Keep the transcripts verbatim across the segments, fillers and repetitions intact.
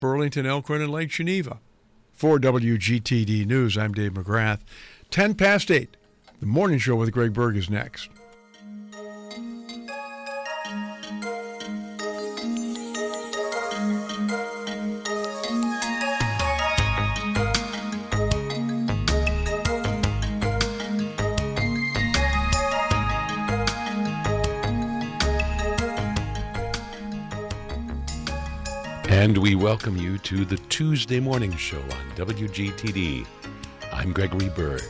Burlington, Elkhorn, and Lake Geneva. For W G T D News, I'm Dave McGrath. ten past eight. The morning show with Greg Berg is next. And we welcome you to the Tuesday morning show on W G T D. I'm Gregory Berg.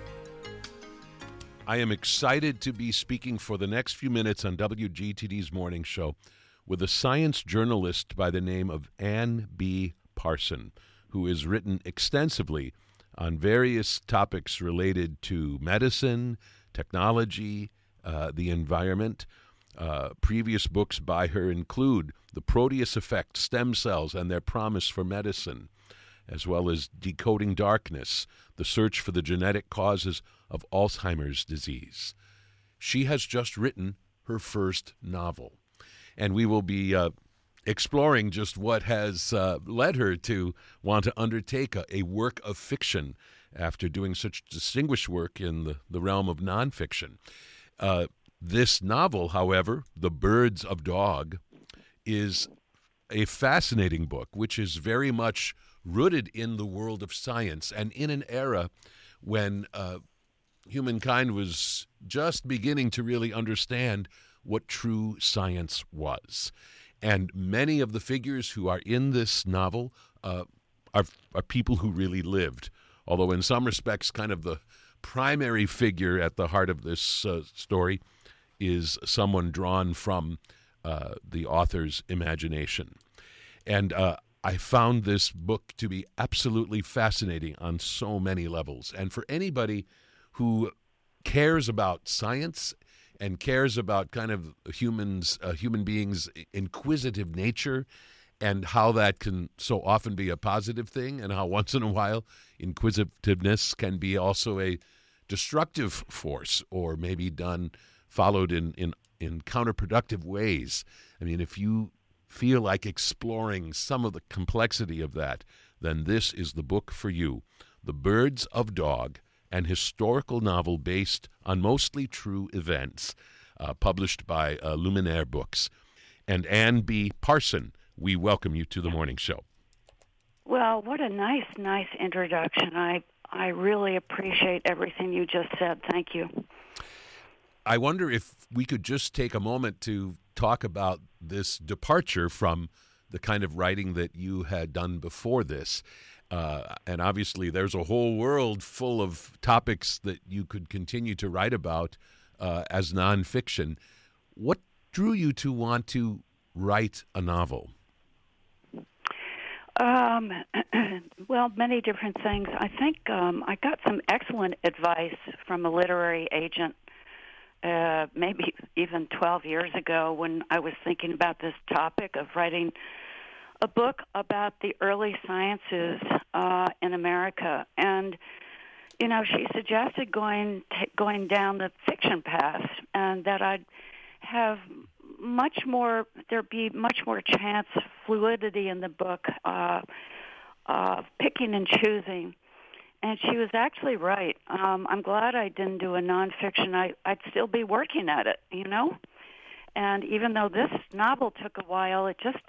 I am excited to be speaking for the next few minutes on W G T D's morning show with a science journalist by the name of Ann B. Parson, who has written extensively on various topics related to medicine, technology, uh, the environment. Uh, previous books by her include The Proteus Effect, Stem Cells and Their Promise for Medicine, as well as Decoding Darkness, The Search for the Genetic Causes of Alzheimer's Disease. She has just written her first novel, and we will be uh, exploring just what has uh, led her to want to undertake a, a work of fiction after doing such distinguished work in the, the realm of nonfiction. Uh, This novel, however, The Birds of Dog, is a fascinating book, which is very much rooted in the world of science and in an era when uh, humankind was just beginning to really understand what true science was. And many of the figures who are in this novel uh, are, are people who really lived, although in some respects kind of the primary figure at the heart of this uh, story is someone drawn from uh, the author's imagination. And uh, I found this book to be absolutely fascinating on so many levels. And for anybody who cares about science and cares about kind of humans, uh, human beings' inquisitive nature and how that can so often be a positive thing and how once in a while inquisitiveness can be also a destructive force or maybe done followed in, in, in counterproductive ways. I mean, if you feel like exploring some of the complexity of that, then this is the book for you. The Birds of Dog, an historical novel based on mostly true events, uh, published by uh, Luminaire Books. And Ann B. Parson, we welcome you to the morning show. Well, what a nice, nice introduction. I, I really appreciate everything you just said. Thank you. I wonder if we could just take a moment to talk about this departure from the kind of writing that you had done before this. Uh, and obviously there's a whole world full of topics that you could continue to write about uh, as nonfiction. What drew you to want to write a novel? Um, well, many different things. I think um, I got some excellent advice from a literary agent Uh, maybe even twelve years ago when I was thinking about this topic of writing a book about the early sciences uh, in America. And, you know, she suggested going t- going down the fiction path and that I'd have much more, there'd be much more chance, fluidity in the book, uh, uh, picking and choosing. And she was actually right. Um, I'm glad I didn't do a nonfiction. I, I'd still be working at it, you know? And even though this novel took a while, it just,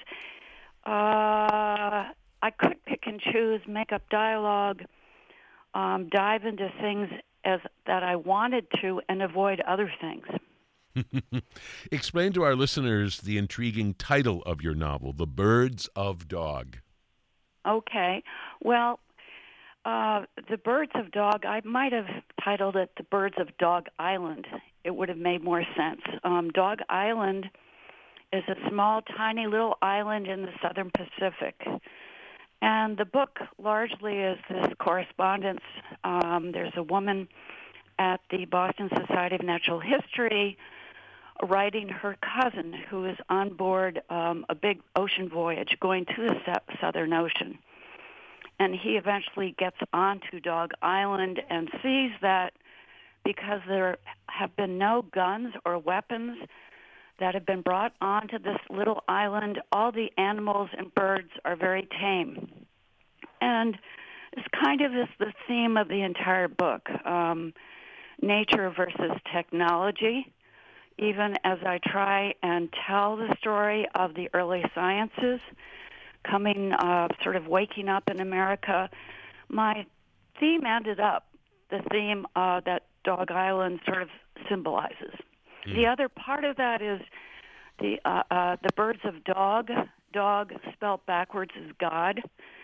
uh, I could pick and choose, make up dialogue, um, dive into things as that I wanted to and avoid other things. Explain to our listeners the intriguing title of your novel, The Birds of Dog. Okay. Well, Uh, The Birds of Dog, I might have titled it The Birds of Dog Island. It would have made more sense. Um, Dog Island is a small, tiny little island in the southern Pacific. And the book largely is this correspondence. Um, there's a woman at the Boston Society of Natural History writing her cousin who is on board um, a big ocean voyage going to the s- Southern Ocean. And he eventually gets onto Dog Island and sees that because there have been no guns or weapons, that have been brought onto this little island. All the animals and birds are very tame. And this kind of is the theme of the entire book, um, nature versus technology, even as I try and tell the story of the early sciences coming, uh, sort of waking up in America. My theme ended up the theme uh, that Dog Island sort of symbolizes. Mm. The other part of that is the uh, uh, the birds of dog. Dog spelled backwards is God.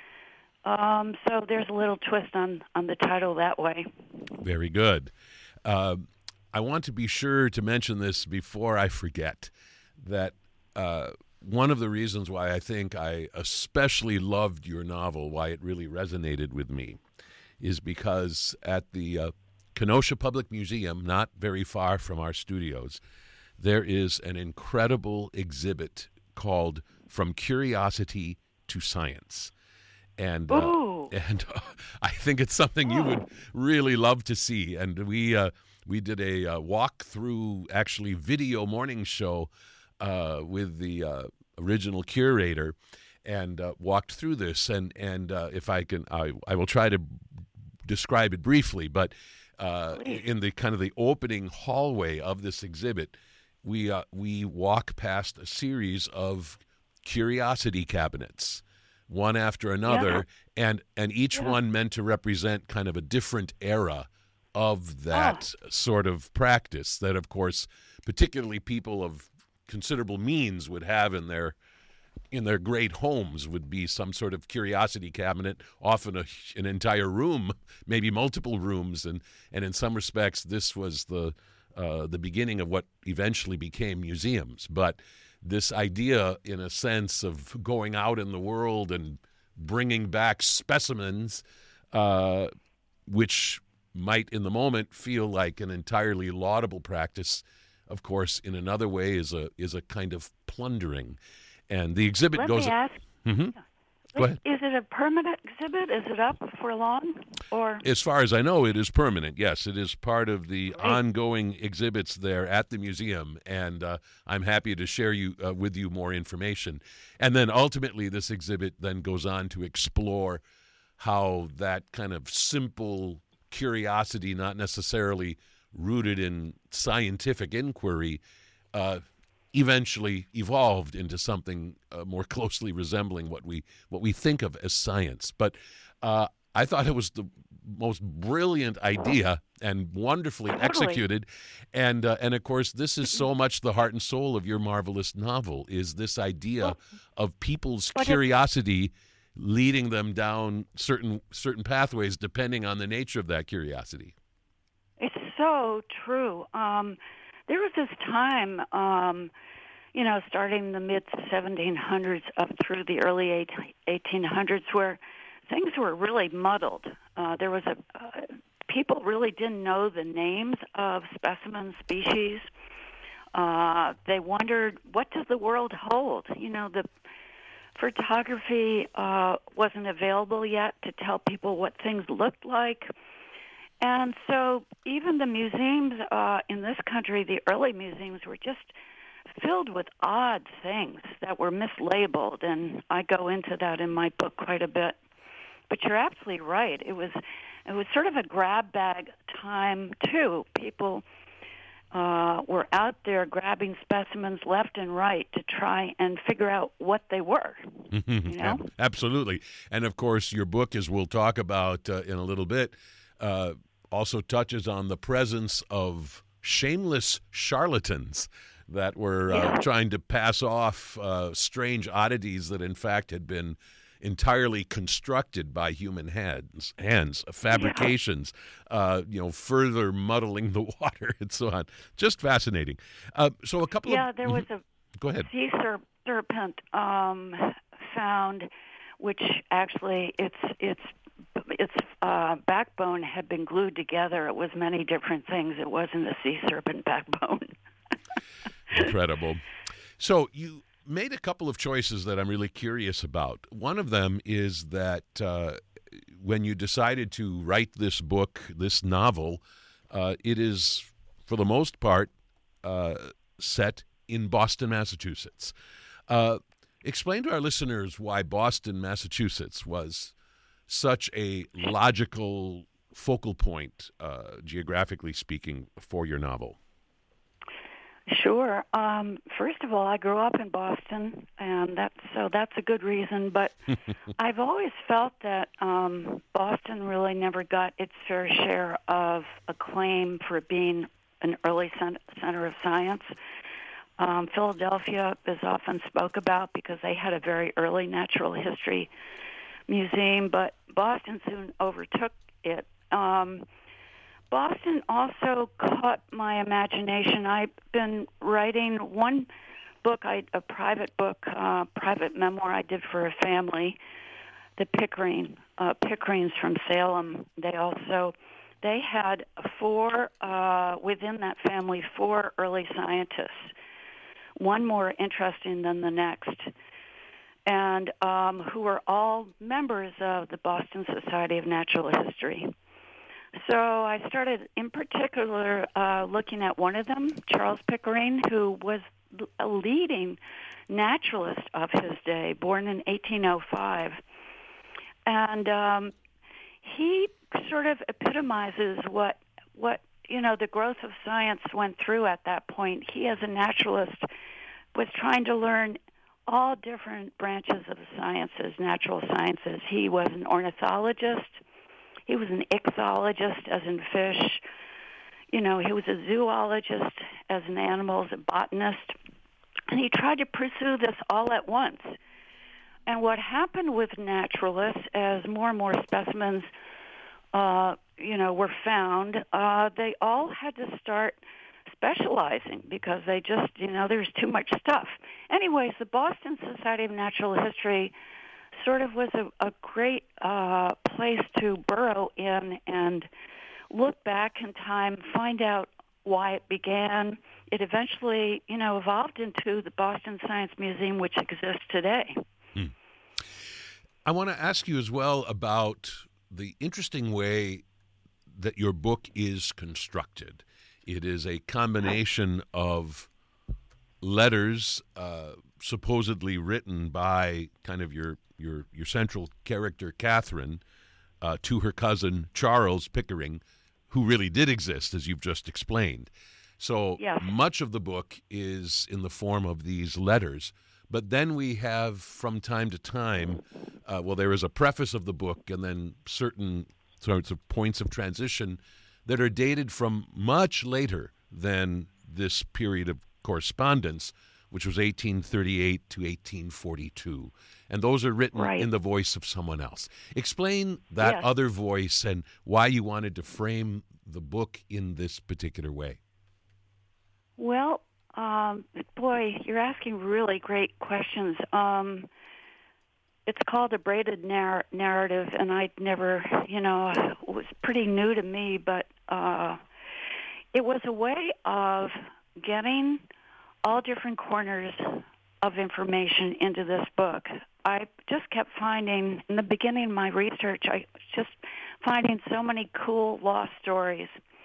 Um, so there's a little twist on, on the title that way. Very good. Uh, I want to be sure to mention this before I forget, that uh, one of the reasons why I think I especially loved your novel, why it really resonated with me, is because at the uh, Kenosha Public Museum, not very far from our studios, there is an incredible exhibit called From Curiosity to Science. And uh, and uh, I think it's something you would really love to see. And we uh, we did a uh, walk through, actually video morning show uh, with the uh, original curator, and uh, walked through this. And and uh, if I can, I I will try to describe it briefly. But uh, in the kind of the opening hallway of this exhibit, we uh, we walk past a series of curiosity cabinets, one after another, yeah. and and each yeah. one meant to represent kind of a different era of that oh. sort of practice that, of course, particularly people of considerable means would have in their in their great homes, would be some sort of curiosity cabinet, often a, an entire room, maybe multiple rooms, and and in some respects this was the uh, the beginning of what eventually became museums. But this idea, in a sense, of going out in the world and bringing back specimens, uh, which might in the moment feel like an entirely laudable practice, of course, in another way is a is a kind of plundering. And the exhibit Let goes. Me ask, mm-hmm. Go ahead. Is it a permanent exhibit? Is it up for long? Or as far as I know, it is permanent. Yes, it is part of the Great. ongoing exhibits there at the museum, and uh, I'm happy to share you uh, with you more information. And then ultimately, this exhibit then goes on to explore how that kind of simple curiosity, not necessarily rooted in scientific inquiry, uh, eventually evolved into something uh, more closely resembling what we what we think of as science. But uh, I thought it was the most brilliant idea and wonderfully Totally. executed. And uh, and of course, this is so much the heart and soul of your marvelous novel, is this idea of people's But it- curiosity leading them down certain certain pathways depending on the nature of that curiosity. It's so true. Um, there was this time, um, you know, starting in the mid seventeen hundreds up through the early eighteen hundreds, where things were really muddled. Uh, there was a uh, people really didn't know the names of specimen species. Uh, they wondered, what does the world hold? You know, the photography uh, wasn't available yet to tell people what things looked like. And so even the museums uh, in this country, the early museums, were just filled with odd things that were mislabeled, and I go into that in my book quite a bit. But you're absolutely right. It was it was sort of a grab bag time, too. People uh, were out there grabbing specimens left and right to try and figure out what they were. You know? Absolutely. And, of course, your book, as we'll talk about uh, in a little bit, uh, also touches on the presence of shameless charlatans that were uh, Yeah. trying to pass off uh, strange oddities that, in fact, had been entirely constructed by human hands, hands fabrications, uh, you know, further muddling the water and so on. Just fascinating. Uh, so a couple Yeah, of... there was a Go ahead. sea serp- serpent um, found, which actually its its its uh, backbone had been glued together. It was many different things. It wasn't a sea serpent backbone. Incredible. So you made a couple of choices that I'm really curious about. One of them is that uh, when you decided to write this book, this novel, uh, it is, for the most part, uh, set in Boston, Massachusetts. Uh, explain to our listeners why Boston, Massachusetts was such a logical focal point, uh, geographically speaking, for your novel. Sure. Um, first of all, I grew up in Boston, and that's so that's a good reason. But I've always felt that um, Boston really never got its fair share of acclaim for being an early cent- center of science. Um, Philadelphia is often spoke about because they had a very early natural history museum, but Boston soon overtook it. Um, Boston also caught my imagination. I've been writing one book, I, a private book, uh, private memoir I did for a family, the Pickering, uh, Pickerings from Salem. They also, they had four, uh, within that family, four early scientists, one more interesting than the next, and um, who were all members of the Boston Society of Natural History. So I started, in particular, uh, looking at one of them, Charles Pickering, who was a leading naturalist of his day, born in eighteen oh five. And um, he sort of epitomizes what, what, you know, the growth of science went through at that point. He, as a naturalist, was trying to learn all different branches of the sciences, natural sciences. He was an ornithologist. He was an ichthyologist, as in fish. You know, he was a zoologist, as in animals, a botanist. And he tried to pursue this all at once. And what happened with naturalists, as more and more specimens, uh, you know, were found, uh, they all had to start specializing because they just, you know, there's too much stuff. Anyways, the Boston Society of Natural History sort of was a, a great uh, place to burrow in and look back in time, find out why it began. It eventually, you know, evolved into the Boston Science Museum, which exists today. Hmm. I want to ask you as well about the interesting way that your book is constructed. It is a combination of letters uh, supposedly written by kind of your your your central character, Catherine, uh, to her cousin, Charles Pickering, who really did exist, as you've just explained. So yes. Much of the book is in the form of these letters. But then we have, from time to time, uh, well, there is a preface of the book and then certain sorts of points of transition that are dated from much later than this period of correspondence, which was eighteen thirty-eight to eighteen forty-two. And those are written right. in the voice of someone else. Explain that yes. other voice and why you wanted to frame the book in this particular way. Well, um, boy, you're asking really great questions. Um, it's called a braided narr- narrative, and I'd never, you know, it was pretty new to me, but uh, it was a way of getting all different corners of information into this book. I just kept finding, in the beginning of my research, I was just finding so many cool lost stories.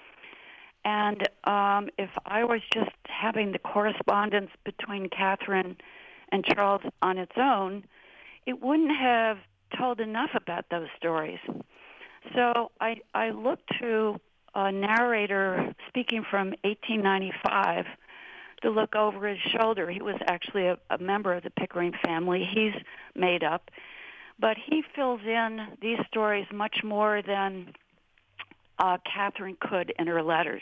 And um, if I was just having the correspondence between Catherine and Charles on its own, it wouldn't have told enough about those stories. So I, I looked to a narrator speaking from eighteen ninety-five to look over his shoulder. He was actually a, a member of the Pickering family. He's made up. But he fills in these stories much more than uh, Catherine could in her letters.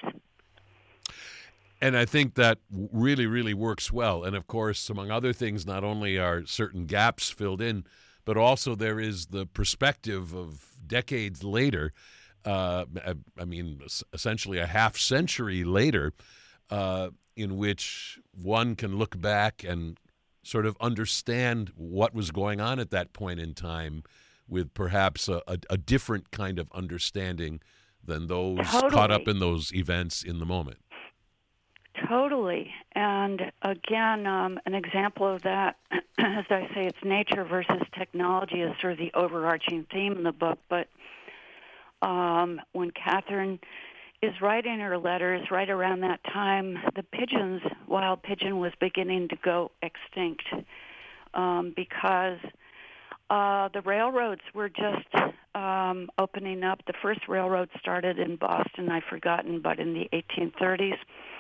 And I think that really, really works well. And, of course, among other things, not only are certain gaps filled in, but also there is the perspective of decades later, uh, I mean, essentially a half century later, uh, in which one can look back and sort of understand what was going on at that point in time with perhaps a, a, a different kind of understanding than those Totally. Caught up in those events in the moment. Totally. And again, um, an example of that, as I say, it's nature versus technology is sort of the overarching theme in the book. But um, when Catherine is writing her letters right around that time. The pigeons, wild pigeon, was beginning to go extinct um, because uh, the railroads were just um, opening up. The first railroad started in Boston, I've forgotten, but in the eighteen thirties.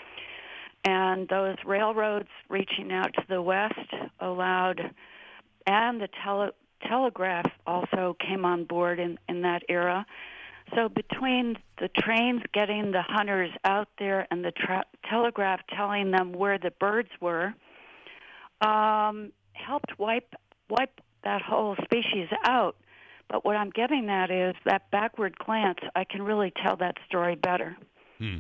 And those railroads reaching out to the west allowed, and the tele, telegraph also came on board in, in that era. So between the trains getting the hunters out there and the tra- telegraph telling them where the birds were, um, helped wipe wipe that whole species out. But what I'm getting at is that backward glance, I can really tell that story better. Hmm.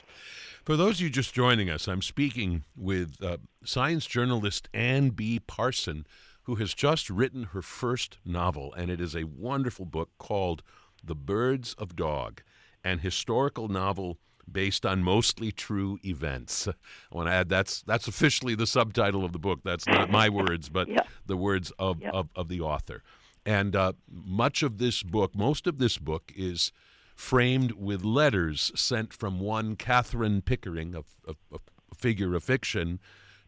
For those of you just joining us, I'm speaking with uh, science journalist Ann B. Parson, who has just written her first novel, and it is a wonderful book called The Birds of Dog, an historical novel based on mostly true events. I want to add that's that's officially the subtitle of the book. That's not my words, but Yep. the words of, Yep. of, of the author. And uh, much of this book, most of this book is framed with letters sent from one Catherine Pickering, a, a, a figure of fiction,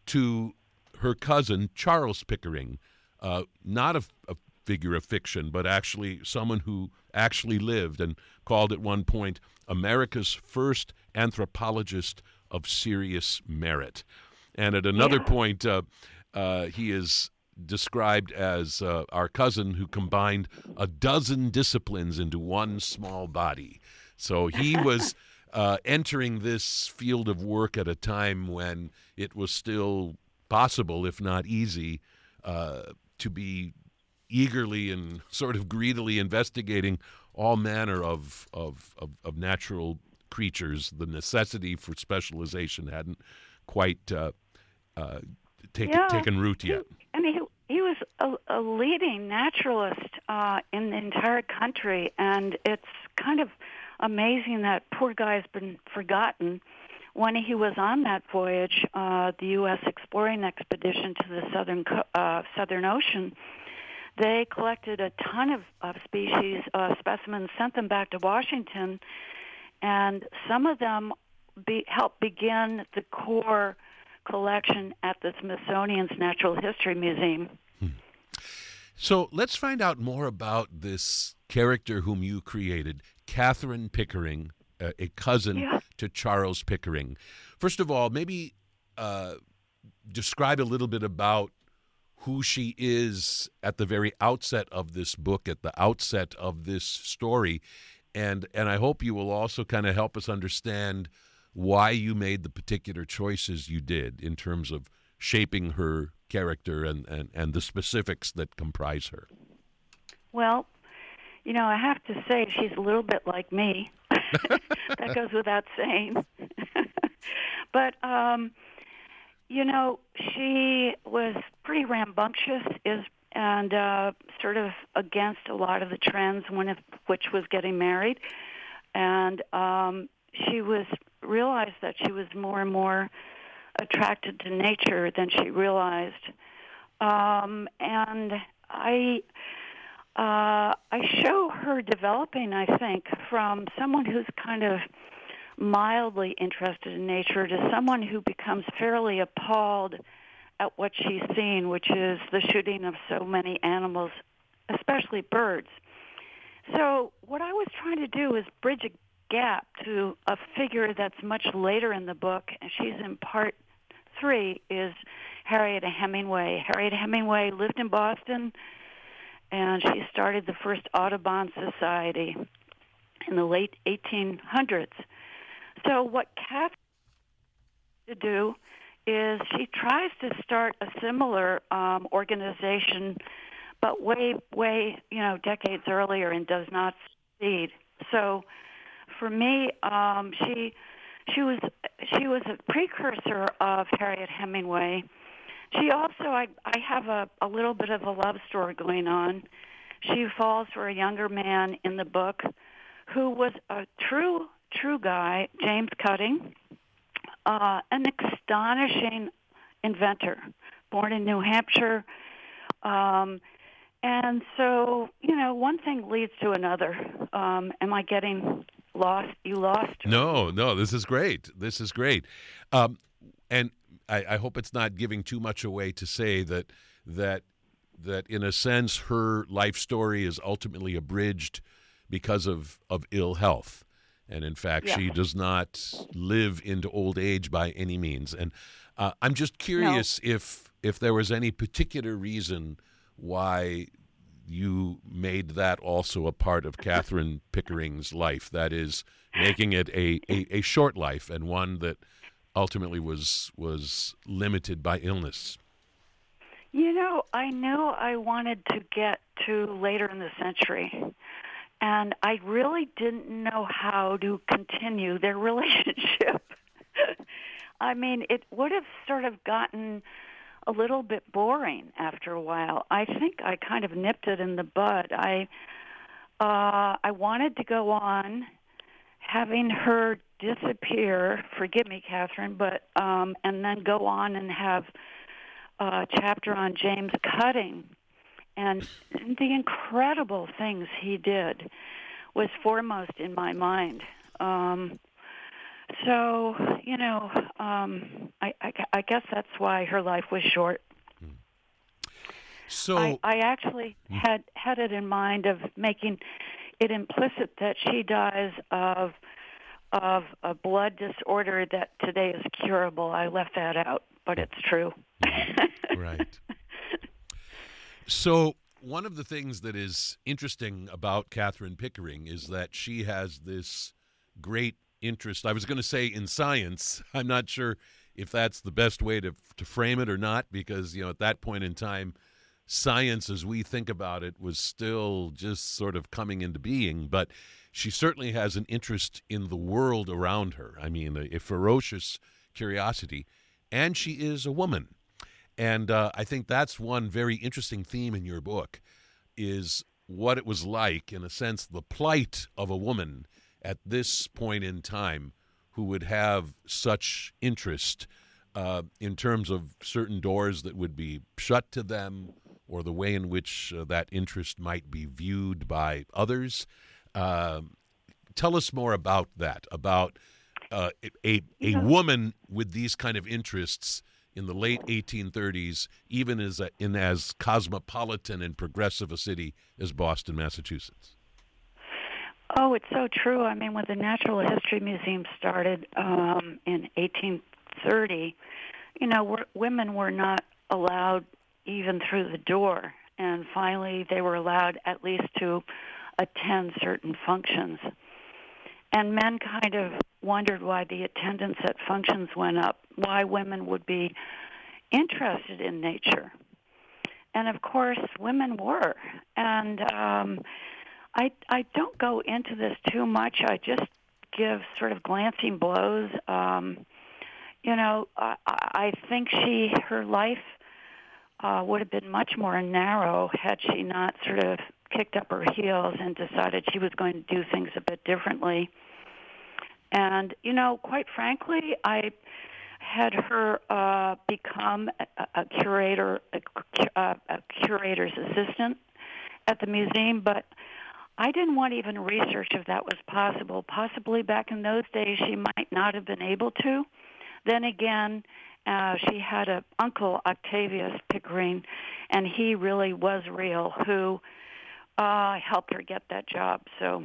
to her cousin Charles Pickering, uh, not a, a figure of fiction, but actually someone who actually lived and called at one point America's first anthropologist of serious merit. And at another Yeah. point, uh, uh, he is described as uh, our cousin who combined a dozen disciplines into one small body. So he was uh, entering this field of work at a time when it was still possible, if not easy, uh, to be eagerly and sort of greedily investigating all manner of, of, of, of natural creatures. The necessity for specialization hadn't quite uh, uh, take, Yeah. taken root yet. I mean, he, he was a, a leading naturalist uh, in the entire country, and it's kind of amazing that poor guy's been forgotten. When he was on that voyage, uh, the U S exploring expedition to the southern co- uh, Southern Ocean, they collected a ton of, of species, uh, specimens, sent them back to Washington, and some of them be, helped begin the core collection at the Smithsonian's Natural History Museum. Hmm. So let's find out more about this character whom you created, Catherine Pickering, uh, a cousin Yeah. to Charles Pickering. First of all, maybe uh, describe a little bit about who she is at the very outset of this book, at the outset of this story, and and I hope you will also kind of help us understand why you made the particular choices you did in terms of shaping her character and, and, and the specifics that comprise her. Well, you know, I have to say she's a little bit like me. That goes without saying. But, um, you know, she was pretty rambunctious is and uh, sort of against a lot of the trends, one of which was getting married. And um, she was realized that she was more and more attracted to nature than she realized. Um, and I... Uh, I show her developing, I think, from someone who's kind of mildly interested in nature to someone who becomes fairly appalled at what she's seen, which is the shooting of so many animals, especially birds. So what I was trying to do is bridge a gap to a figure that's much later in the book, and she's in part three, is Harriet Hemingway. Harriet Hemingway lived in Boston, and she started the first Audubon Society in the late eighteen hundreds. So what Kath to do is she tries to start a similar um, organization, but way, way, you know, decades earlier, and does not succeed. So for me, um, she she was she was a precursor of Harriet Hemingway. She also, I, I have a, a little bit of a love story going on. She falls for a younger man in the book who was a true, true guy, James Cutting, uh, an astonishing inventor, born in New Hampshire. Um, and so, you know, one thing leads to another. Um, am I getting lost you lost. No, no, this is great. This is great. Um, and I, I hope it's not giving too much away to say that that that in a sense her life story is ultimately abridged because of, of ill health. And in fact, yeah. she does not live into old age by any means. And uh, I'm just curious no. if if there was any particular reason why you made that also a part of Catherine Pickering's life, that is, making it a, a, a short life and one that ultimately was was limited by illness. You know, I knew I wanted to get to later in the century, and I really didn't know how to continue their relationship. I mean, it would have sort of gotten a little bit boring after a while. I think I kind of nipped it in the bud. I uh, I wanted to go on having her disappear, forgive me, Catherine, but um, and then go on and have a chapter on James Cutting. And the incredible things he did was foremost in my mind. Um, so, you know, um, I, I, I guess that's why her life was short. So I, I actually had, had it in mind of making it implicit that she dies of of a blood disorder that today is curable. I left that out, but it's true. Right. So one of the things that is interesting about Catherine Pickering is that she has this great interest. I was going to say in science. I'm not sure if that's the best way to to frame it or not, because, you know, at that point in time, science as we think about it was still just sort of coming into being. But she certainly has an interest in the world around her. I mean, a, a ferocious curiosity, and she is a woman. And uh, I think that's one very interesting theme in your book, is what it was like, in a sense, the plight of a woman at this point in time who would have such interest uh, in terms of certain doors that would be shut to them, or the way in which uh, that interest might be viewed by others. Uh, tell us more about that, about uh, a, a woman with these kind of interests in the late eighteen thirties, even as a, in as cosmopolitan and progressive a city as Boston, Massachusetts. Oh, it's so true. I mean, when the Natural History Museum started um, in eighteen thirty, you know, we're, women were not allowed even through the door. And finally, they were allowed at least to attend certain functions. And men kind of wondered why the attendance at functions went up, why women would be interested in nature. And of course, women were. And um, I, I don't go into this too much. I just give sort of glancing blows. Um, you know, I, I think she, her life uh, would have been much more narrow had she not sort of kicked up her heels and decided she was going to do things a bit differently. And, you know, quite frankly, I had her uh, become a, a curator, a, a curator's assistant at the museum, but I didn't want to even research if that was possible. Possibly back in those days she might not have been able to. Then again, uh, she had an uncle, Octavius Pickering, and he really was real, who uh, helped her get that job. So,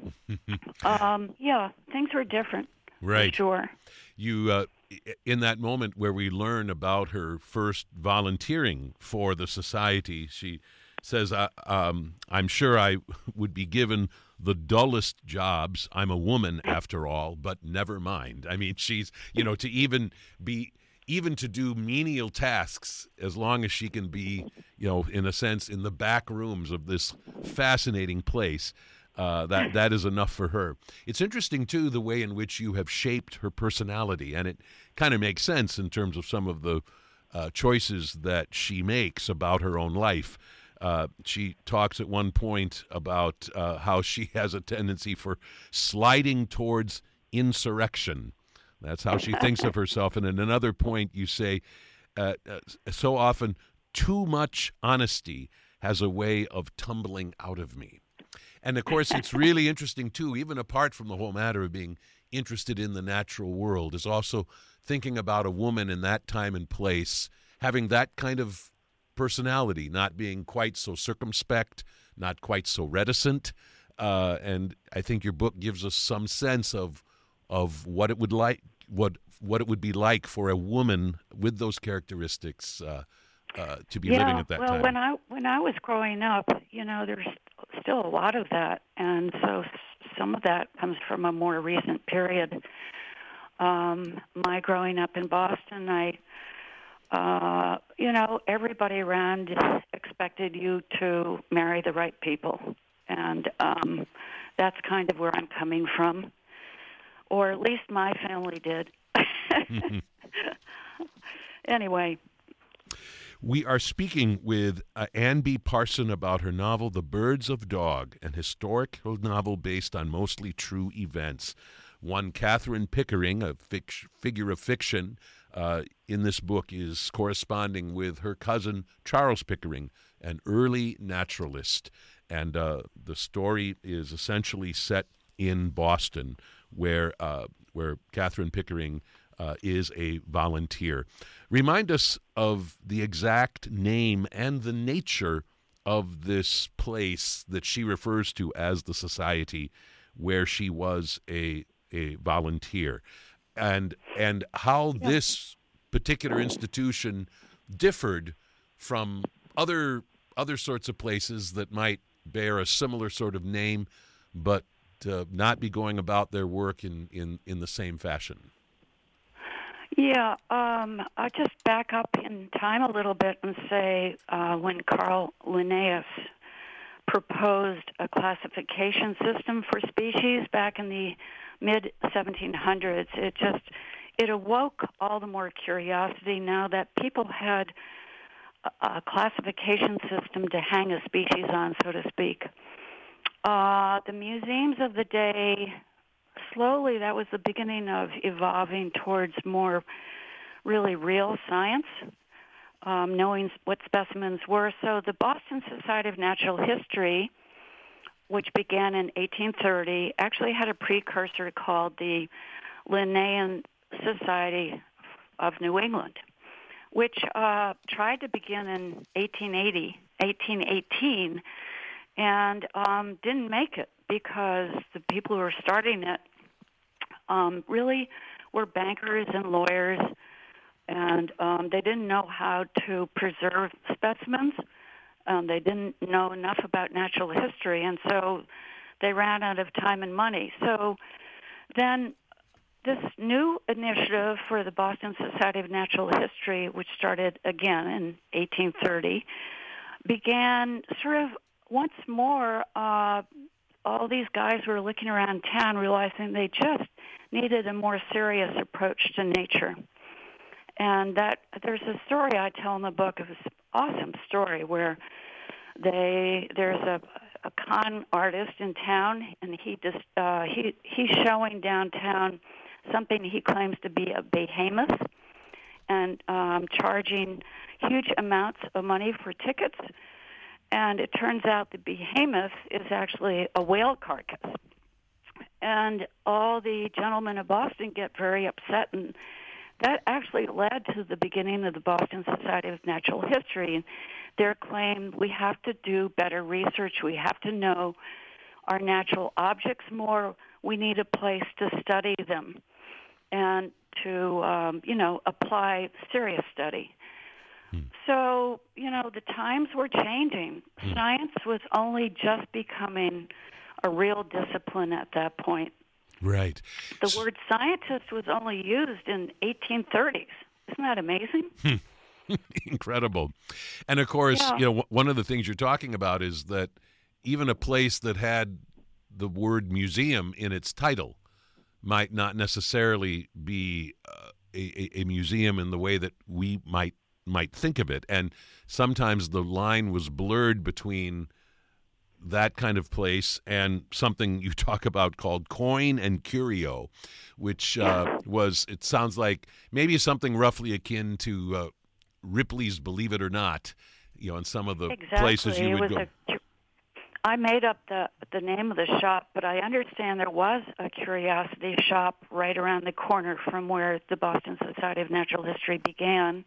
um, yeah, things were different. Right. For sure. You, uh, in that moment where we learn about her first volunteering for the society, she says, uh, um, I'm sure I would be given the dullest jobs. I'm a woman after all, but never mind. I mean, she's, you know, to even be, even to do menial tasks, as long as she can be, you know, in a sense, in the back rooms of this fascinating place, uh, that that is enough for her. It's interesting, too, the way in which you have shaped her personality, and it kind of makes sense in terms of some of the uh, choices that she makes about her own life. Uh, she talks at one point about uh, how she has a tendency for sliding towards insurrection. That's how she thinks of herself. And at another point, you say, uh, uh, so often, too much honesty has a way of tumbling out of me. And, of course, it's really interesting, too, even apart from the whole matter of being interested in the natural world, is also thinking about a woman in that time and place having that kind of personality, not being quite so circumspect, not quite so reticent. Uh, and I think your book gives us some sense of of what it would like, what what it would be like for a woman with those characteristics uh, uh, to be yeah, living at that well, time. when I when I was growing up, you know, there's still a lot of that, and so some of that comes from a more recent period. Um, my growing up in Boston, I, uh, you know, everybody around expected you to marry the right people, and um, that's kind of where I'm coming from, or at least my family did. Anyway. We are speaking with uh, Ann B. Parson about her novel, The Birds of Dog, an historical novel based on mostly true events. One Catherine Pickering, a fic- figure of fiction, uh, in this book is corresponding with her cousin Charles Pickering, an early naturalist. And uh, the story is essentially set in Boston, where uh, where Catherine Pickering uh, is a volunteer. Remind us of the exact name and the nature of this place that she refers to as the society where she was a a volunteer, and and how Yeah. this particular institution differed from other other sorts of places that might bear a similar sort of name, but uh, not be going about their work in, in, in the same fashion. Yeah, um, I'll just back up in time a little bit and say uh, when Carl Linnaeus proposed a classification system for species back in the mid seventeen hundreds, it just it awoke all the more curiosity now that people had a, a classification system to hang a species on, so to speak. Uh, the museums of the day, slowly that was the beginning of evolving towards more really real science, um, knowing what specimens were. So the Boston Society of Natural History, which began in eighteen thirty, actually had a precursor called the Linnaean Society of New England, which uh, tried to begin in eighteen eighty, eighteen eighteen, and um, didn't make it because the people who were starting it um, really were bankers and lawyers, and um, they didn't know how to preserve specimens. Um, they didn't know enough about natural history, and so they ran out of time and money. So then this new initiative for the Boston Society of Natural History, which started again in eighteen thirty, began sort of once more, uh, all these guys were looking around town realizing they just needed a more serious approach to nature. And that there's a story I tell in the book, of this awesome story where they there's a, a con artist in town, and he just uh, he he's showing downtown something he claims to be a behemoth, and um, charging huge amounts of money for tickets. And it turns out the behemoth is actually a whale carcass. And all the gentlemen of Boston get very upset, and that actually led to the beginning of the Boston Society of Natural History. And their claim, we have to do better research, we have to know our natural objects more, we need a place to study them and to, um, you know, apply serious study. Hmm. So, you know, the times were changing. Hmm. Science was only just becoming a real discipline at that point. Right. The word scientist was only used in eighteen thirties. Isn't that amazing? Incredible. And, of course, yeah. you know, w- one of the things you're talking about is that even a place that had the word museum in its title might not necessarily be uh, a, a museum in the way that we might might think of it. And sometimes the line was blurred between that kind of place and something you talk about called coin and curio, which uh, was, it sounds like maybe something roughly akin to uh, Ripley's Believe It or Not, you know, in some of the exactly. places you it would was go. A, I made up the the name of the shop, but I understand there was a curiosity shop right around the corner from where the Boston Society of Natural History began.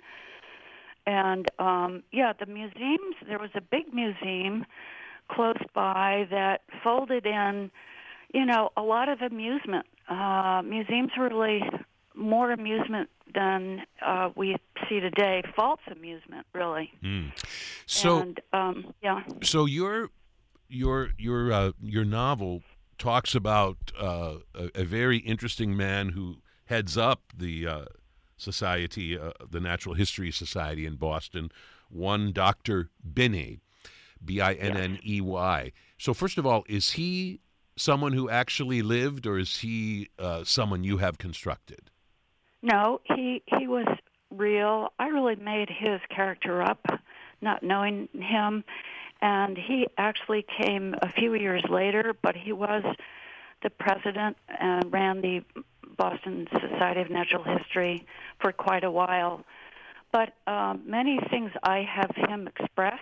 And um, yeah, the museums. There was a big museum close by that folded in, you know, a lot of amusement. Uh, museums were really more amusement than uh, we see today. False amusement, really. Mm. So, and, um, yeah. So your your your uh, your novel talks about uh, a, a very interesting man who heads up the uh, society, uh, the Natural History Society in Boston, one Doctor Binney, B I N N E Y. So first of all, is he someone who actually lived, or is he uh, someone you have constructed? No, he he was real. I really made his character up, not knowing him. And he actually came a few years later, but he was the president and ran the Boston Society of Natural History for quite a while. But um, many things I have him express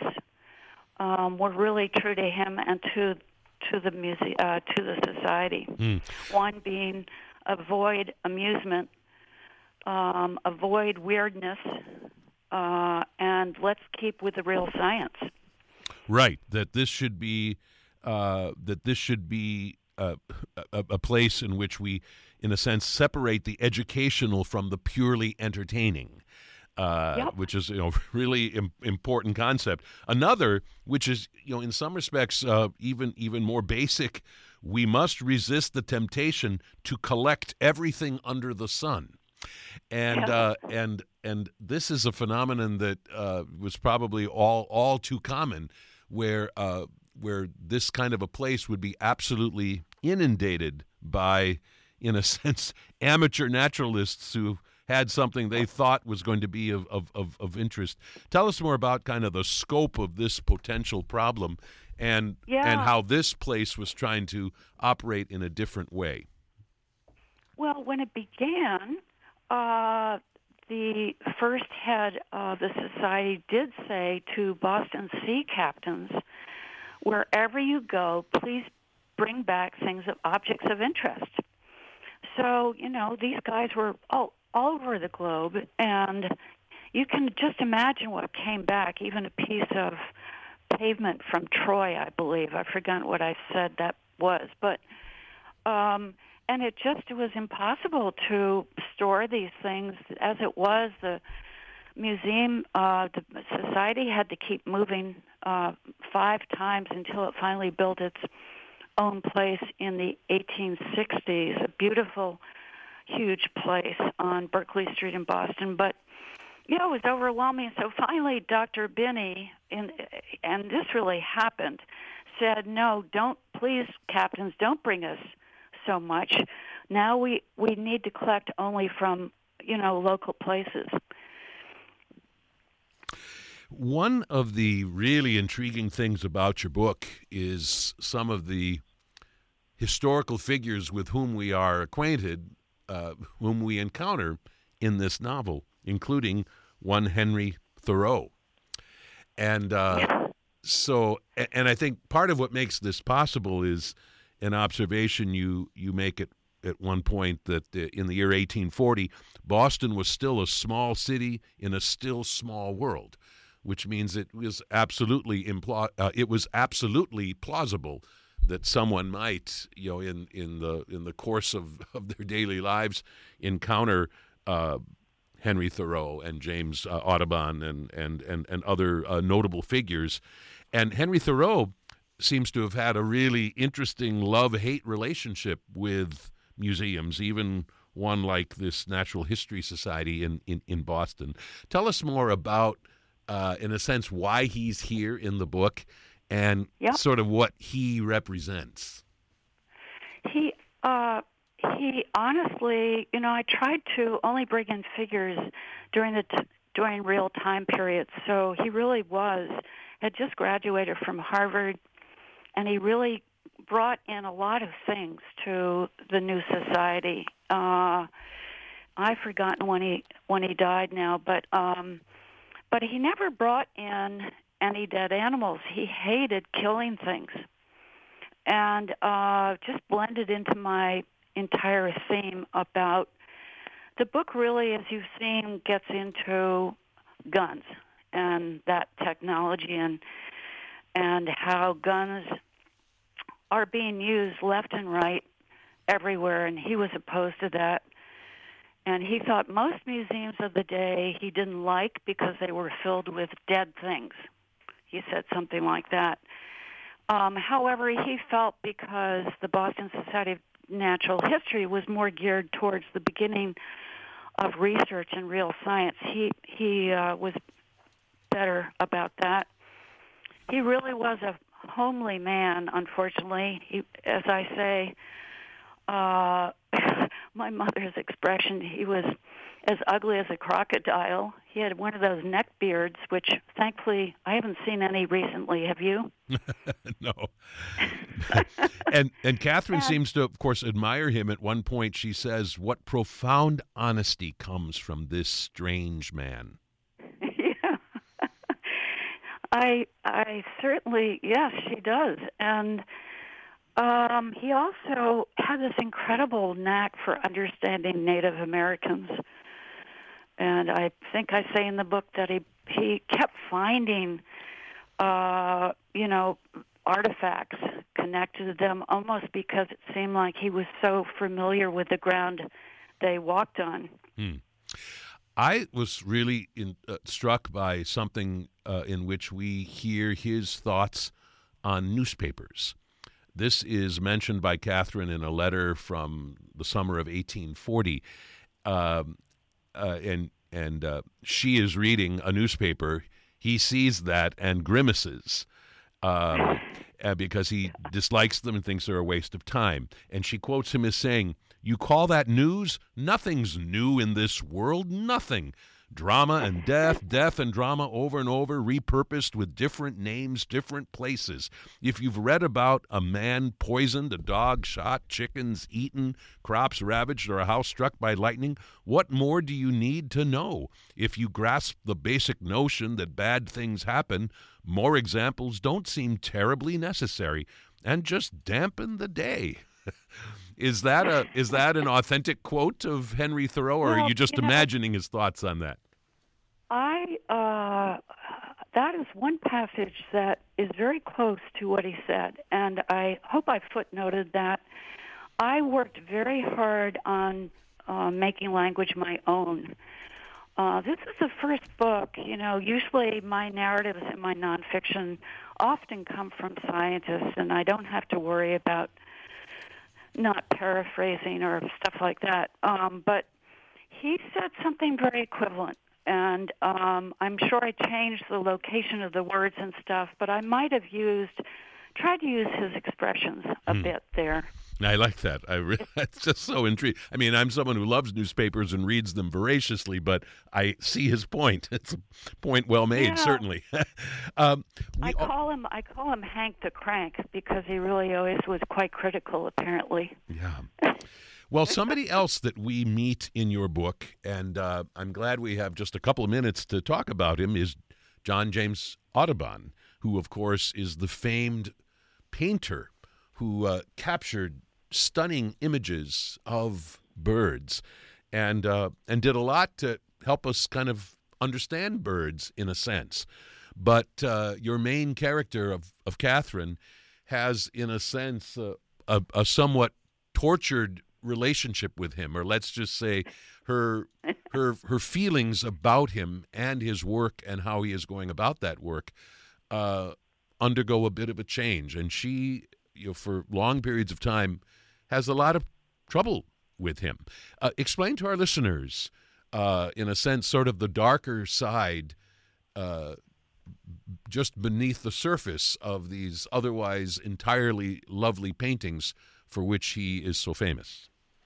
um, were really true to him and to to the muse- uh, to the society. Mm. One being avoid amusement, um, avoid weirdness, uh, and let's keep with the real science. Right, that this should be uh, that this should be uh, a, a place in which we, in a sense, separate the educational from the purely entertaining, uh, yep. which is, you know, really im- important concept. Another, which is, you know, in some respects uh, even even more basic, we must resist the temptation to collect everything under the sun. And yeah. uh, and and this is a phenomenon that uh, was probably all all too common, where uh, where this kind of a place would be absolutely inundated by, in a sense, amateur naturalists who had something they thought was going to be of, of, of, of interest. Tell us more about kind of the scope of this potential problem and yeah. and how this place was trying to operate in a different way. Well, when it began, uh, the first head of the society did say to Boston sea captains, wherever you go, please bring back things of objects of interest. So, you know, these guys were all, all over the globe, and you can just imagine what came back, even a piece of pavement from Troy, I believe. I've forgotten what I said that was. But um, and it just was impossible to store these things as it was. The museum, uh, the society had to keep moving uh, five times until it finally built its own place in the eighteen sixties, a beautiful, huge place on Berkeley Street in Boston. But, you know, it was overwhelming. So finally, Doctor Binney, in, and this really happened, said, no, don't, please, captains, don't bring us so much. Now we, we need to collect only from, you know, local places. One of the really intriguing things about your book is some of the historical figures with whom we are acquainted, uh, whom we encounter in this novel, including one Henry Thoreau. And uh, yeah. so, and I think part of what makes this possible is an observation you, you make at, at one point that in the year eighteen forty, Boston was still a small city in a still small world, which means it was absolutely impl- uh, it was absolutely plausible that someone might, you know, in, in the in the course of, of their daily lives, encounter uh, Henry Thoreau and James uh, Audubon and and and and other uh, notable figures. And Henry Thoreau seems to have had a really interesting love-hate relationship with museums, even one like this Natural History Society in, in, in Boston. Tell us more about, uh, in a sense, why he's here in the book and yep. sort of what he represents. He, uh, he honestly, you know, I tried to only bring in figures during the t- during real time periods. So he really was, had just graduated from Harvard, and he really brought in a lot of things to the new society. Uh, I've forgotten when he when he died now, but um, but he never brought in any dead animals. He hated killing things. and uh, just blended into my entire theme about the book. Really, as you've seen, gets into guns and that technology and and how guns are being used left and right everywhere, and he was opposed to that. And he thought most museums of the day he didn't like because they were filled with dead things. He said something like that. Um, however, he felt because the Boston Society of Natural History was more geared towards the beginning of research and real science, he he uh, was better about that. He really was a homely man, unfortunately. He, as I say, uh, my mother's expression, he was as ugly as a crocodile. He had one of those neck beards, which thankfully I haven't seen any recently. Have you? No. and and Catherine and, seems to, of course, admire him. At one point, she says, "What profound honesty comes from this strange man." Yeah. I I certainly, yes, she does. And um, he also had this incredible knack for understanding Native Americans. And I think I say in the book that he he kept finding, uh, you know, artifacts connected to them almost because it seemed like he was so familiar with the ground they walked on. Hmm. I was really in, uh, struck by something uh, in which we hear his thoughts on newspapers. This is mentioned by Catherine in a letter from the summer of eighteen forty. Um, uh, and and uh, she is reading a newspaper. He sees that and grimaces um, uh, because he dislikes them and thinks they're a waste of time. And she quotes him as saying, "You call that news? Nothing's new in this world, nothing. Drama and death, death and drama over and over, repurposed with different names, different places. If you've read about a man poisoned, a dog shot, chickens eaten, crops ravaged, or a house struck by lightning, what more do you need to know? If you grasp the basic notion that bad things happen, more examples don't seem terribly necessary, and just dampen the day." Is that a is that an authentic quote of Henry Thoreau, or well, are you just you know, imagining his thoughts on that? I uh, that is one passage that is very close to what he said, and I hope I footnoted that. I worked very hard on uh, making language my own. Uh, this is the first book. You know, usually my narratives and my nonfiction often come from scientists, and I don't have to worry about not paraphrasing or stuff like that. Um, but he said something very equivalent, and um, I'm sure I changed the location of the words and stuff, but I might have used, tried to use his expressions a Hmm. bit there. I like that. I re- it's just so intriguing. I mean, I'm someone who loves newspapers and reads them voraciously, but I see his point. It's a point well made, Yeah. certainly. um, we I al- call him I call him Hank the Crank because he really always was quite critical, apparently. Yeah. Well, somebody else that we meet in your book, and uh, I'm glad we have just a couple of minutes to talk about him, is John James Audubon, who, of course, is the famed painter who uh, captured stunning images of birds and uh, and did a lot to help us kind of understand birds in a sense. But uh, your main character of, of Catherine has, in a sense, uh, a, a somewhat tortured relationship with him, or let's just say her her her feelings about him and his work and how he is going about that work uh, undergo a bit of a change. And she, you know, for long periods of time, has a lot of trouble with him. Uh, explain to our listeners, uh, in a sense, sort of the darker side, uh, just beneath the surface of these otherwise entirely lovely paintings for which he is so famous.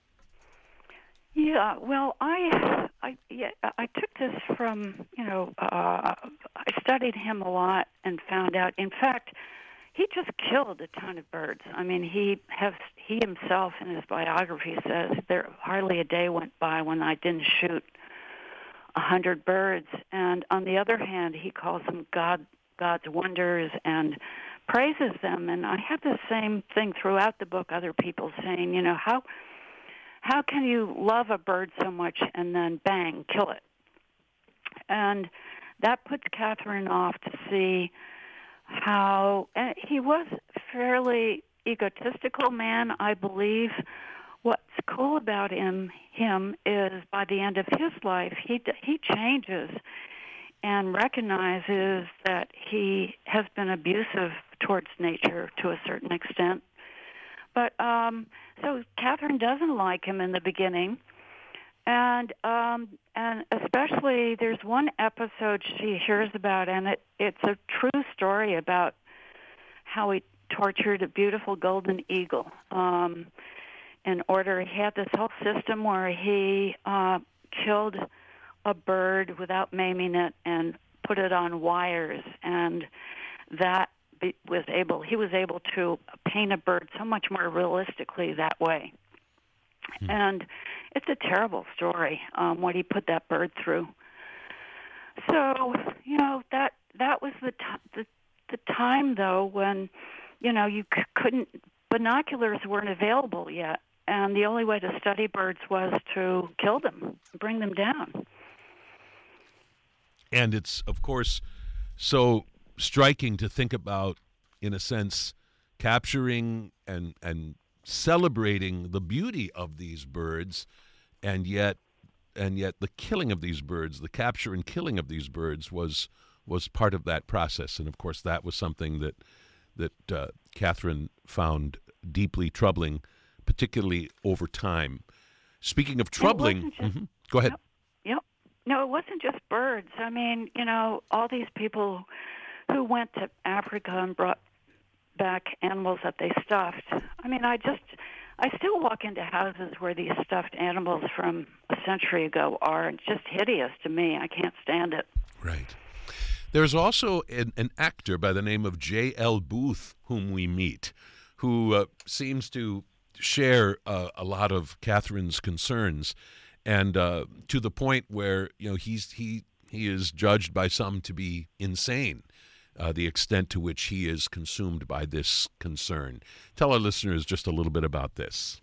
Yeah, well, I, I, yeah, I took this from, you know, uh, I studied him a lot and found out, in fact, he just killed a ton of birds. I mean, he has, he himself in his biography says there hardly a day went by when I didn't shoot a hundred birds. And on the other hand, he calls them God, God's wonders and praises them. And I had the same thing throughout the book, other people saying, you know, how how can you love a bird so much and then, bang, kill it? And that puts Catherine off to see how, and he was a fairly egotistical man, I believe. What's cool about him, him is by the end of his life, he he changes and recognizes that he has been abusive towards nature to a certain extent. But um, so Catherine doesn't like him in the beginning, and um, and especially there's one episode she hears about, and it, it's a true story about how he tortured a beautiful golden eagle. Um, in order, he had this whole system where he uh, killed a bird without maiming it and put it on wires, and that was able he was able to paint a bird so much more realistically that way. Hmm. And it's a terrible story, um, what he put that bird through. So, you know, that that was the t- the, the time, though, when, you know, you c- couldn't, binoculars weren't available yet, and the only way to study birds was to kill them, bring them down. And it's, of course, so striking to think about, in a sense, capturing and and celebrating the beauty of these birds, and yet and yet the killing of these birds, the capture and killing of these birds was was part of that process. And of course, that was something that that uh, Catherine found deeply troubling, particularly over time. Speaking of troubling, just, mm-hmm, go ahead. Yep, yep. No, it wasn't just birds. I mean, you know, all these people who went to Africa and brought back animals that they stuffed. I mean, I just, I still walk into houses where these stuffed animals from a century ago are. It's just hideous to me. I can't stand it. Right. There's also an, an actor by the name of J L Booth whom we meet, who uh, seems to share uh, a lot of Catherine's concerns, and uh, to the point where, you know, he's he he is judged by some to be insane, uh, the extent to which he is consumed by this concern. Tell our listeners just a little bit about this.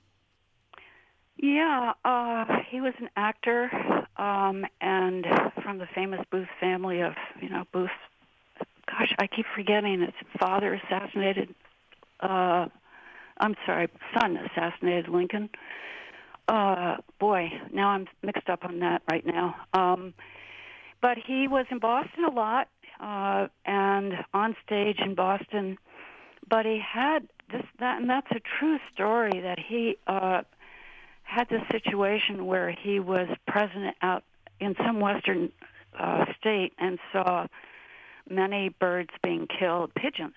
Yeah, uh, he was an actor, um, and from the famous Booth family of, you know, Booth. Gosh, I keep forgetting his father assassinated. Uh, I'm sorry, son assassinated Lincoln. Uh, boy, now I'm mixed up on that right now. Um, but he was in Boston a lot, uh, and on stage in Boston. But he had this, that, and that's a true story, that he uh, had this situation where he was present out in some western uh, state and saw many birds being killed, pigeons,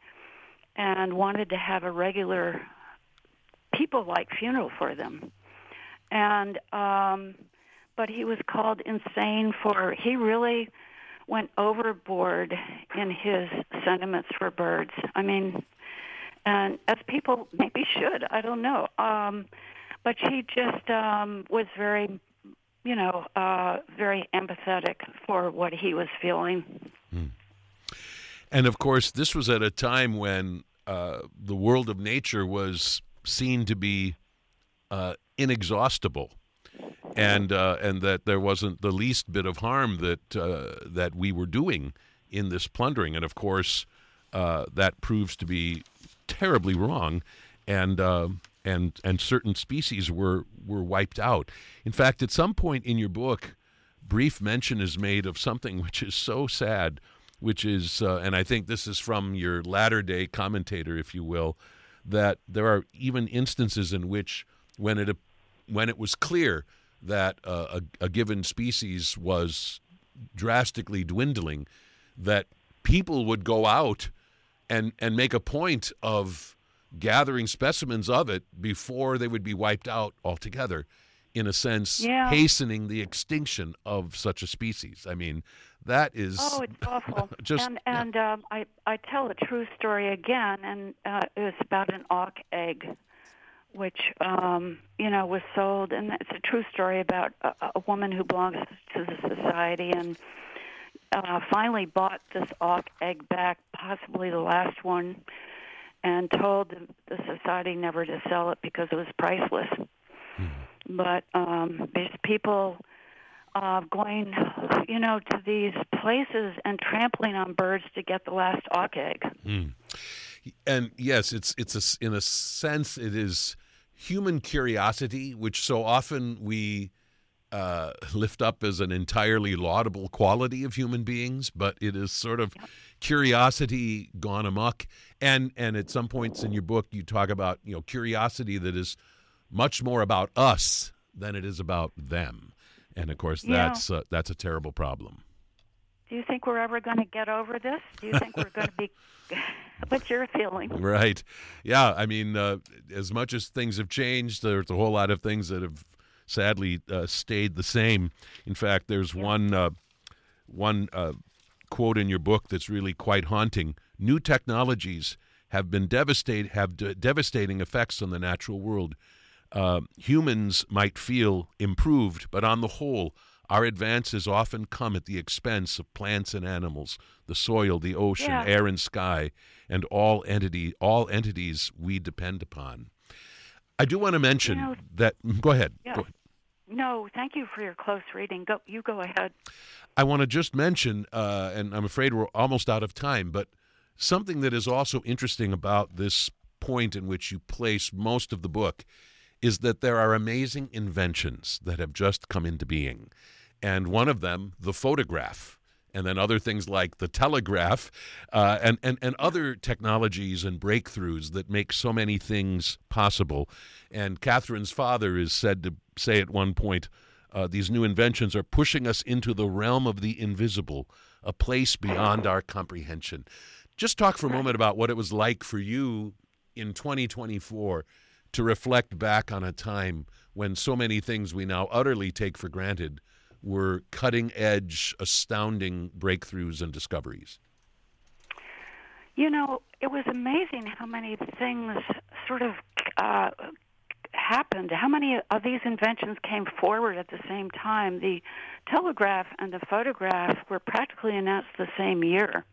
and wanted to have a regular people-like funeral for them. And um, but he was called insane for, he really went overboard in his sentiments for birds. I mean, and as people maybe should, I don't know. Um, but he just um, was very, you know, uh, very empathetic for what he was feeling. Mm. And of course, this was at a time when uh, the world of nature was seen to be uh, inexhaustible, and uh, and that there wasn't the least bit of harm that uh, that we were doing in this plundering. And of course, uh, that proves to be terribly wrong, and uh, and and certain species were were wiped out. In fact, at some point in your book, brief mention is made of something which is so sad, which is, uh, and I think this is from your latter-day commentator, if you will, that there are even instances in which, when it when it was clear that uh, a, a given species was drastically dwindling, that people would go out and and make a point of gathering specimens of it before they would be wiped out altogether, in a sense, yeah. hastening the extinction of such a species. I mean, that is oh, it's awful. just and and yeah. um, I I tell a true story again, and uh, it was about an auk egg, which um, you know was sold, and it's a true story about a, a woman who belongs to the society, and uh, finally bought this auk egg back, possibly the last one, and told the, the society never to sell it because it was priceless. Mm-hmm. But um, there's people uh, going, you know, to these places and trampling on birds to get the last auk egg. Mm. And yes, it's it's a, in a sense it is human curiosity, which so often we uh, lift up as an entirely laudable quality of human beings, but it is sort of yep. curiosity gone amok. And and at some points in your book, you talk about, you know, curiosity that is much more about us than it is about them. And of course, yeah. that's uh, that's a terrible problem. Do you think we're ever going to get over this? Do you think we're going to be? What's your feeling? Right. Yeah. I mean, uh, as much as things have changed, there's a whole lot of things that have sadly uh, stayed the same. In fact, there's yeah. one uh, one uh, quote in your book that's really quite haunting. New technologies have been devastate have de- devastating effects on the natural world. Uh, humans might feel improved, but on the whole, our advances often come at the expense of plants and animals, the soil, the ocean, yeah. air and sky, and all entity, all entities we depend upon. I do want to mention you know, that. Go ahead. Yeah. Go ahead. No, thank you for your close reading. Go, you go ahead. I want to just mention, uh, and I'm afraid we're almost out of time, but something that is also interesting about this point in which you place most of the book is that there are amazing inventions that have just come into being. And one of them, the photograph, and then other things like the telegraph, uh, and, and, and other technologies and breakthroughs that make so many things possible. And Catherine's father is said to say at one point, uh, these new inventions are pushing us into the realm of the invisible, a place beyond our comprehension. Just talk for a moment about what it was like for you in twenty twenty-four to reflect back on a time when so many things we now utterly take for granted were cutting-edge, astounding breakthroughs and discoveries. You know, it was amazing how many things sort of uh, happened, how many of these inventions came forward at the same time. The telegraph and the photograph were practically announced the same year.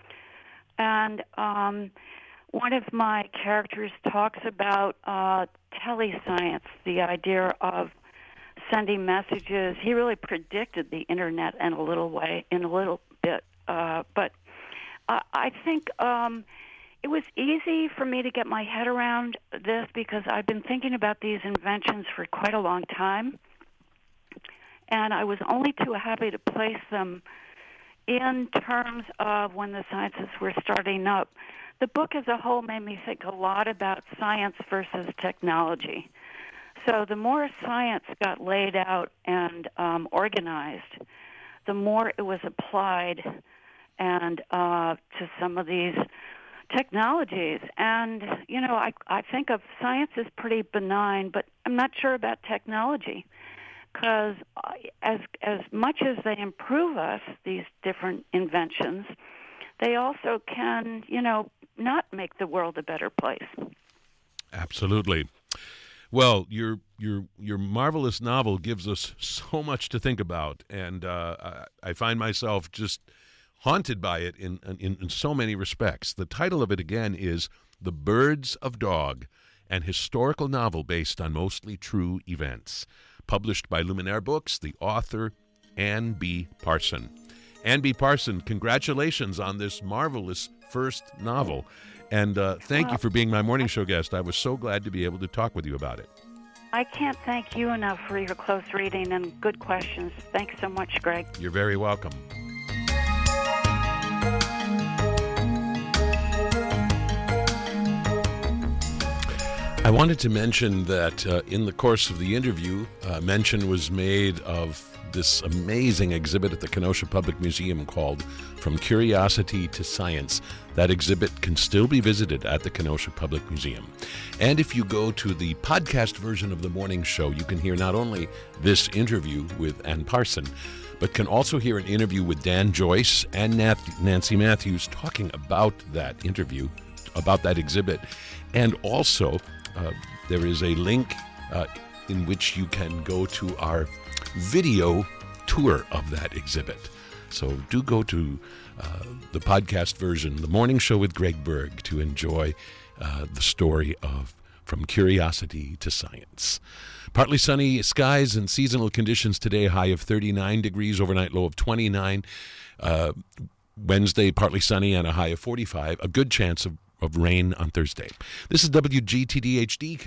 And um, one of my characters talks about uh, telescience, the idea of sending messages. He really predicted the internet in a little way, in a little bit. Uh, but uh, I think um, it was easy for me to get my head around this because I've been thinking about these inventions for quite a long time. And I was only too happy to place them in terms of when the sciences were starting up. The book as a whole made me think a lot about science versus technology. So the more science got laid out and um, organized, the more it was applied and uh, to some of these technologies. And, you know, I, I think of science as pretty benign, but I'm not sure about technology because as, as much as they improve us, these different inventions, they also can, you know, not make the world a better place. Absolutely. Well, your your your marvelous novel gives us so much to think about, and uh, I, I find myself just haunted by it in, in in so many respects. The title of it again is "The Birds of Dog," an historical novel based on mostly true events, published by Luminaire Books. The author, Ann B. Parson. Ann B. Parson, congratulations on this marvelous first novel. And uh, thank you for being my morning show guest. I was so glad to be able to talk with you about it. I can't thank you enough for your close reading and good questions. Thanks so much, Greg. You're very welcome. I wanted to mention that uh, in the course of the interview, uh, mention was made of this amazing exhibit at the Kenosha Public Museum called From Curiosity to Science. That exhibit can still be visited at the Kenosha Public Museum. And if you go to the podcast version of the morning show, you can hear not only this interview with Ann Parson, but can also hear an interview with Dan Joyce and Nancy Matthews talking about that interview, about that exhibit. And also, uh, there is a link uh, in which you can go to our video tour of that exhibit. So do go to uh, the podcast version, The Morning Show with Greg Berg, to enjoy uh, the story of From Curiosity to Science. Partly sunny skies and seasonal conditions today, high of thirty-nine degrees, overnight low of twenty-nine. Uh, Wednesday, partly sunny and a high of forty-five. A good chance of, of rain on Thursday. This is W G T D H D.